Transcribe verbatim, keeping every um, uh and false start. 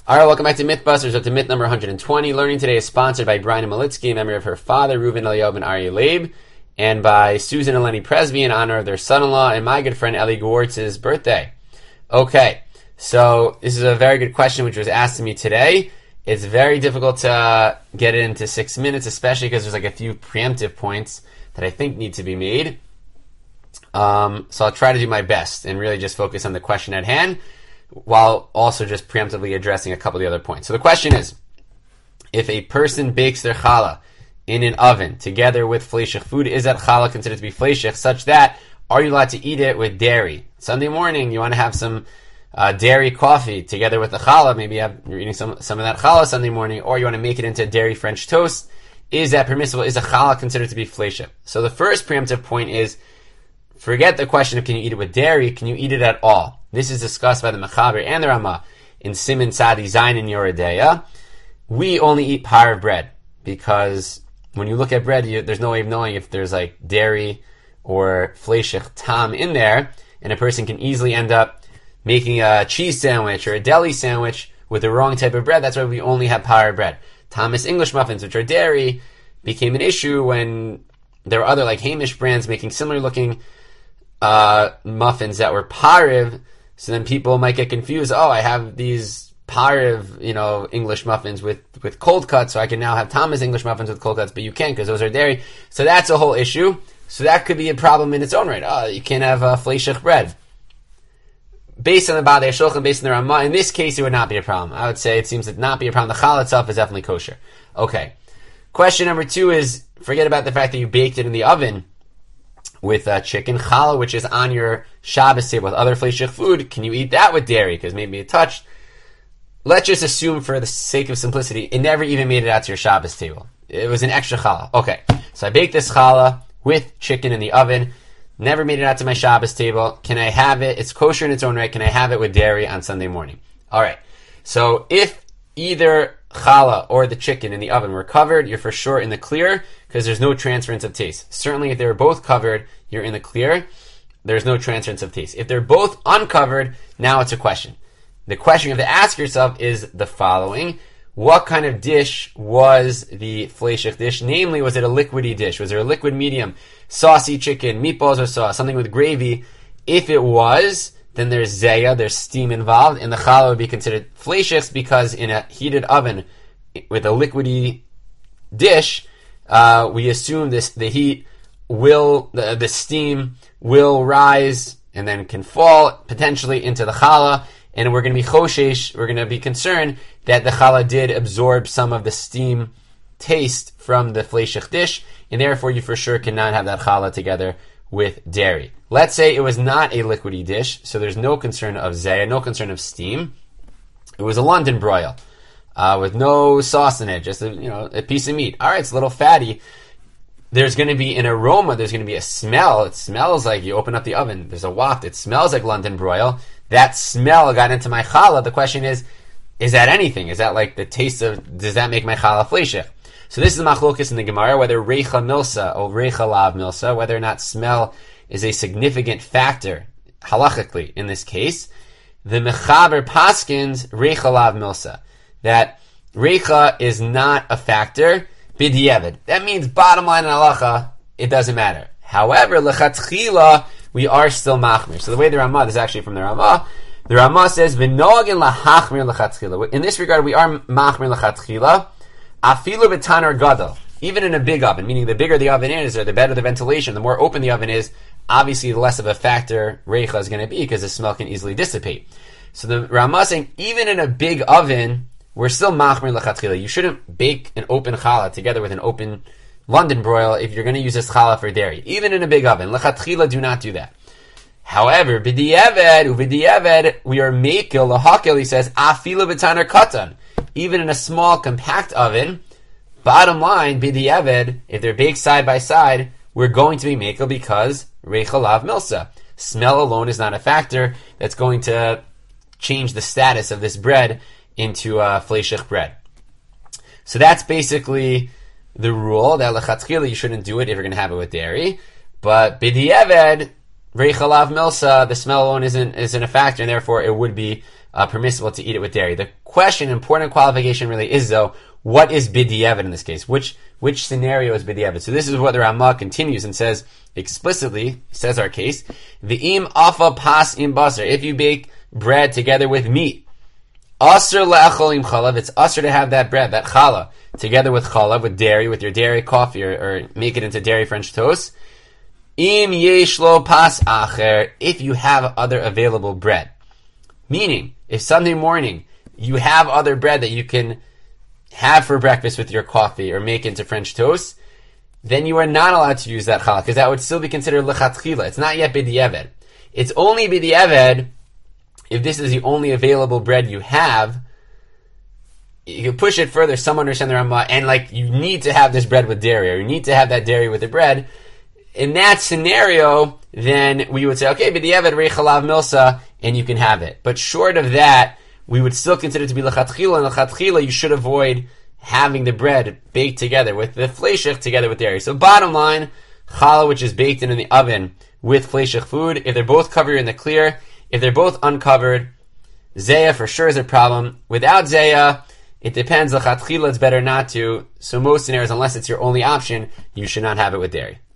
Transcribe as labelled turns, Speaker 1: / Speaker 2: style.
Speaker 1: All right, welcome back to Mythbusters, up to myth number one hundred twenty. Learning today is sponsored by Brian Malitsky in memory of her father, Reuven Eliyahu ben Aryeh Leib, and by Susan and Lenny Presby in honor of their son-in-law and my good friend Eli Gewartz's birthday. Okay, so this is a very good question which was asked to me today. It's very difficult to uh, get it into six minutes, especially because there's like a few preemptive points that I think need to be made. Um, so I'll try to do my best and really just focus on the question at hand, while also just preemptively addressing a couple of the other points. So the question is, if a person bakes their challah in an oven together with fleishich food, is that challah considered to be fleishich, such that, are you allowed to eat it with dairy? Sunday morning, you want to have some uh, dairy coffee together with the challah, maybe you have, you're eating some, some of that challah Sunday morning, or you want to make it into dairy French toast. Is that permissible? Is a challah considered to be fleishich? So the first preemptive point is, forget the question of can you eat it with dairy, can you eat it at all? This is discussed by the Mechaber and the Ramah in Siman Tzadi Zayin and Yoredeya. We only eat par bread because when you look at bread, you, there's no way of knowing if there's like dairy or fleishich tam in there, and a person can easily end up making a cheese sandwich or a deli sandwich with the wrong type of bread. That's why we only have par bread. Thomas English muffins, which are dairy, became an issue when there were other like Hamish brands making similar looking uh, muffins that were pariv. So then people might get confused. Oh, I have these pariv, you know, English muffins with, with cold cuts, so I can now have Thomas English muffins with cold cuts, but you can't because those are dairy. So that's a whole issue. So that could be a problem in its own right. Oh, you can't have uh, fleishich bread. Based on the Badei Shulchan, based on the Ramah, in this case, it would not be a problem. I would say it seems to not be a problem. The challah itself is definitely kosher. Okay. Question number two is, forget about the fact that you baked it in the oven with uh, chicken. Challah, which is on your Shabbos table with other fleishich food, can you eat that with dairy? Because maybe it touched. Let's just assume, for the sake of simplicity, it never even made it out to your Shabbos table. It was an extra challah. Okay, so I baked this challah with chicken in the oven, never made it out to my Shabbos table. Can I have it? It's kosher in its own right. Can I have it with dairy on Sunday morning? All right, so if either challah or the chicken in the oven were covered, you're for sure in the clear because there's no transference of taste. Certainly if they were both covered, you're in the clear. There's no transference of taste. If they're both uncovered, now it's a question. The question you have to ask yourself is the following. What kind of dish was the fleishich dish? Namely, was it a liquidy dish? Was there a liquid medium, saucy chicken, meatballs or sauce, something with gravy? If it was, then there's zeya, there's steam involved, and the challah would be considered fleishich because in a heated oven with a liquidy dish, uh, we assume this the heat will, the, the steam will rise and then can fall potentially into the challah, and we're going to be choshesh, we're going to be concerned that the challah did absorb some of the steam taste from the fleishich dish, and therefore you for sure cannot have that challah together with dairy. Let's say it was not a liquidy dish, so there's no concern of zayah, no concern of steam. It was a London broil uh, with no sauce in it, just a, you know, a piece of meat. All right, it's a little fatty. There's going to be an aroma, there's going to be a smell. It smells like, you open up the oven, there's a waft, it smells like London broil. That smell got into my challah. The question is, is that anything? Is that like the taste of, does that make my challah fleishich? So this is the machlokes in the Gemara, whether reicha milsa or reicha lav milsa, whether or not smell is a significant factor, halachically, in this case. The mechaber paskins reicha lav milsa, that reicha is not a factor, b'diavad. That means bottom line in halacha, it doesn't matter. However, lechatchila, we are still machmir. So the way the Ramah, this is actually from the Ramah, the Ramah says, v'noagin lahachmir lechatchila. In this regard, we are machmir lechatchila, afilu b'tanar gadol. Even in a big oven, meaning the bigger the oven is, or the better the ventilation, the more open the oven is, obviously the less of a factor reicha is going to be, because the smell can easily dissipate. So the Ramah is saying, even in a big oven, we're still machmir lechatchila. You shouldn't bake an open challah together with an open London broil if you're going to use this challah for dairy. Even in a big oven. Lechatchila, do not do that. However, b'diavad, u'b'diavad, we are mekel, lahakel, he says, afilu b'tanar katan. Even in a small, compact oven, bottom line, b'diavad, if they're baked side by side, we're going to be mekel because reicha lav milsa. Smell alone is not a factor that's going to change the status of this bread into uh, fleishich bread. So that's basically the rule, that lechatchila you shouldn't do it if you're going to have it with dairy. But b'diavad, reicha lav milsa, the smell alone isn't isn't a factor, and therefore it would be uh, permissible to eat it with dairy. The question, important qualification really is though, what is b'diavad in this case? Which which scenario is b'diavad? So this is what the Ramah continues and says explicitly, says our case, v'im afa pas im basar, if you bake bread together with meat, asr le'achol im chalav, it's asr to have that bread, that challah, together with chalav, with dairy, with your dairy coffee, or, or make it into dairy French toast. Im yesh lo pas acher, if you have other available bread. Meaning, if Sunday morning you have other bread that you can have for breakfast with your coffee or make into French toast, then you are not allowed to use that challah, because that would still be considered lechatchila. It's not yet b'diavad. It's only b'diavad if this is the only available bread you have. You can push it further, some understand the Ramah, and like you need to have this bread with dairy, or you need to have that dairy with the bread. In that scenario, then we would say, okay, b'diavad rei chalav milsa, and you can have it. But short of that, we would still consider it to be lechatchila, and lechatchila you should avoid having the bread baked together with the fleishich together with dairy. So bottom line, challah which is baked in, in the oven with fleishich food, if they're both covered in the clear, if they're both uncovered, zayah for sure is a problem. Without zayah, it depends, lechatchila it's better not to. So most scenarios, unless it's your only option, you should not have it with dairy.